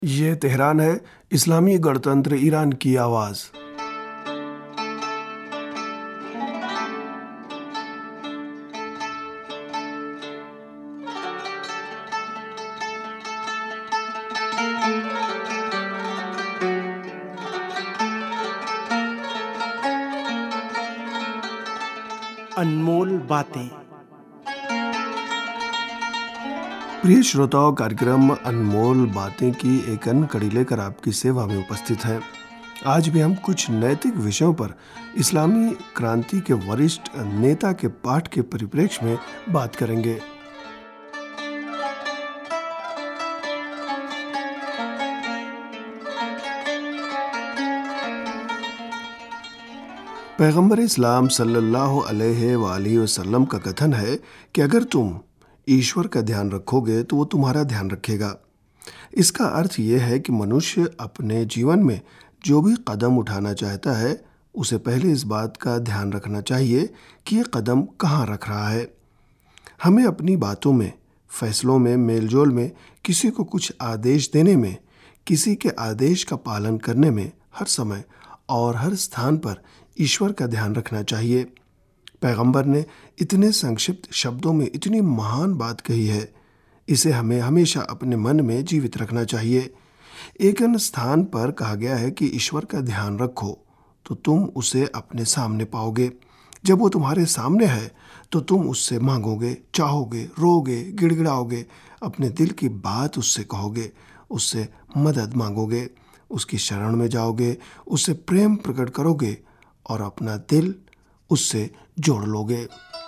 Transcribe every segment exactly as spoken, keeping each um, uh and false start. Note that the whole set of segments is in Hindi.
ये तेहरान है, इस्लामी गणतंत्र ईरान की आवाज़। अनमोल बातें। प्रिय श्रोताओं, कार्यक्रम अनमोल बातें की एक अन्य कड़ी लेकर आपकी सेवा में उपस्थित है। आज भी हम कुछ नैतिक विषयों पर इस्लामी क्रांति के वरिष्ठ नेता के पाठ के परिप्रेक्ष्य में बात करेंगे। पैगंबर इस्लाम सल्लल्लाहु अलैहि वालैहि वसल्लम का कथन है कि अगर तुम ईश्वर का ध्यान रखोगे तो वो तुम्हारा ध्यान रखेगा। इसका अर्थ यह है कि मनुष्य अपने जीवन में जो भी कदम उठाना चाहता है उसे पहले इस बात का ध्यान रखना चाहिए कि ये कदम कहाँ रख रहा है। हमें अपनी बातों में, फैसलों में, मेलजोल में, किसी को कुछ आदेश देने में, किसी के आदेश का पालन करने में हर समय और हर स्थान पर ईश्वर का ध्यान रखना चाहिए। पैगंबर ने इतने संक्षिप्त शब्दों में इतनी महान बात कही है, इसे हमें हमेशा अपने मन में जीवित रखना चाहिए। एक अन्य स्थान पर कहा गया है कि ईश्वर का ध्यान रखो तो तुम उसे अपने सामने पाओगे। जब वो तुम्हारे सामने है तो तुम उससे मांगोगे, चाहोगे, रोगे, गिड़गिड़ाओगे, अपने दिल की बात उससे कहोगे, उससे मदद मांगोगे, उसकी शरण में जाओगे, उससे प्रेम प्रकट करोगे और अपना दिल उससे जोड़ लोगे।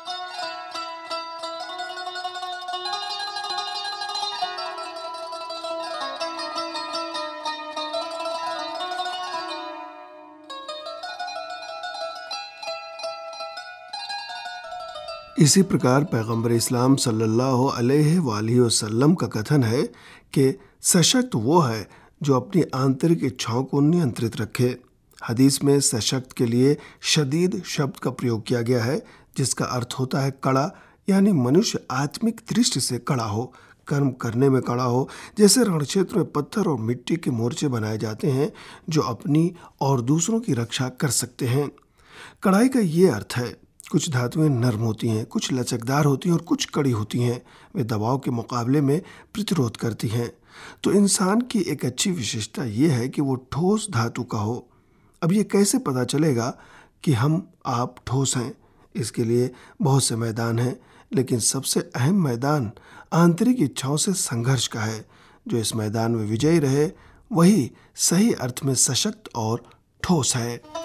इसी प्रकार पैगंबर इस्लाम सल्लल्लाहु अलैहि वालैहि वसल्लम का कथन है कि सशक्त वो है जो अपनी आंतरिक इच्छाओं को नियंत्रित रखे। हदीस में सशक्त के लिए शदीद शब्द का प्रयोग किया गया है, जिसका अर्थ होता है कड़ा, यानी मनुष्य आत्मिक दृष्टि से कड़ा हो, कर्म करने में कड़ा हो। जैसे रणक्षेत्र में पत्थर और मिट्टी के मोर्चे बनाए जाते हैं जो अपनी और दूसरों की रक्षा कर सकते हैं। कड़ाई का ये अर्थ है, कुछ धातुएं नर्म होती हैं, कुछ लचकदार होती हैं और कुछ कड़ी होती हैं। वे दबाव के मुकाबले में प्रतिरोध करती हैं। तो इंसान की एक अच्छी विशेषता ये है कि वो ठोस धातु का हो। अब ये कैसे पता चलेगा कि हम आप ठोस हैं? इसके लिए बहुत से मैदान हैं, लेकिन सबसे अहम मैदान आंतरिक इच्छाओं से संघर्ष का है। जो इस मैदान में विजयी रहे वही सही अर्थ में सशक्त और ठोस है।